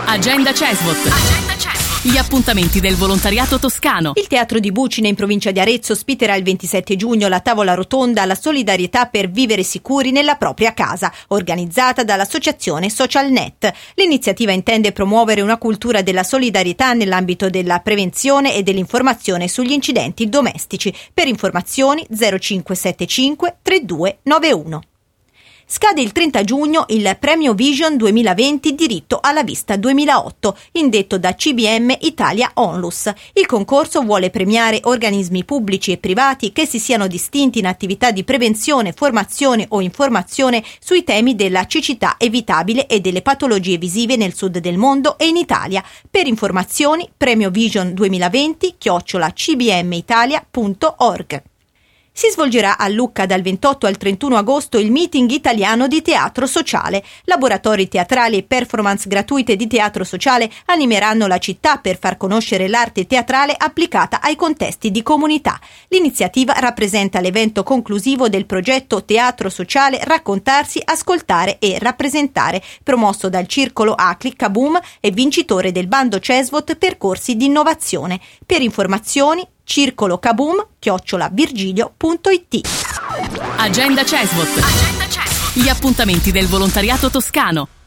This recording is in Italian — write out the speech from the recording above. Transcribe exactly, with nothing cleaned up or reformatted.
Agenda Cesvot. Agenda Cesvot. Gli appuntamenti del volontariato toscano. Il Teatro di Bucine in provincia di Arezzo ospiterà il ventisette giugno la tavola rotonda alla solidarietà per vivere sicuri nella propria casa, organizzata dall'associazione SocialNet. L'iniziativa intende promuovere una cultura della solidarietà nell'ambito della prevenzione e dell'informazione sugli incidenti domestici. Per informazioni zero cinque sette cinque tre due nove uno. Scade il trenta giugno il Premio Vision duemilaventi Diritto alla Vista duemilaotto, indetto da C B M Italia Onlus. Il concorso vuole premiare organismi pubblici e privati che si siano distinti in attività di prevenzione, formazione o informazione sui temi della cecità evitabile e delle patologie visive nel sud del mondo e in Italia. Per informazioni Premio Vision duemilaventi chiocciola c b m italia punto org. Si svolgerà a Lucca dal ventotto al trentuno agosto il Meeting Italiano di Teatro Sociale. Laboratori teatrali e performance gratuite di teatro sociale animeranno la città per far conoscere l'arte teatrale applicata ai contesti di comunità. L'iniziativa rappresenta l'evento conclusivo del progetto Teatro Sociale Raccontarsi, Ascoltare e Rappresentare, promosso dal Circolo Acli Kaboom e vincitore del bando Cesvot Percorsi di Innovazione. Per informazioni circolo kaboom chiocciola virgilio punto it. Agenda Cesvot. Agenda Cesvot. Gli appuntamenti del volontariato toscano.